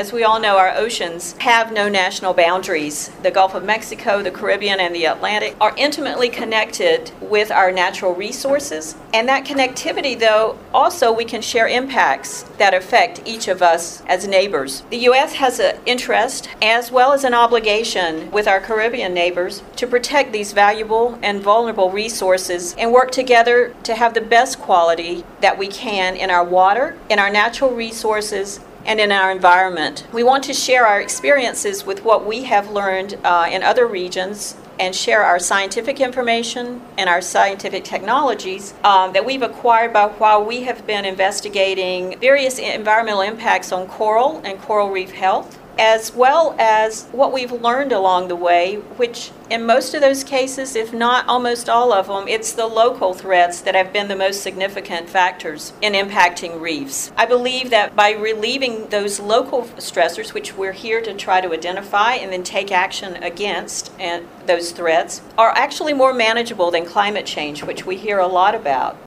As we all know, our oceans have no national boundaries. The Gulf of Mexico, the Caribbean, and the Atlantic are intimately connected with our natural resources. And that connectivity, though, also we can share impacts that affect each of us as neighbors. The U.S. has an interest as well as an obligation with our Caribbean neighbors to protect these valuable and vulnerable resources and work together to have the best quality that we can in our water, in our natural resources, and in our environment. We want to share our experiences with what we have learned in other regions and share our scientific information and our scientific technologies that we've acquired while we have been investigating various environmental impacts on coral and coral reef health, as well as what we've learned along the way, which in most of those cases, if not almost all of them, it's the local threats that have been the most significant factors in impacting reefs. I believe that by relieving those local stressors, which we're here to try to identify and then take action against, and those threats are actually more manageable than climate change, which we hear a lot about.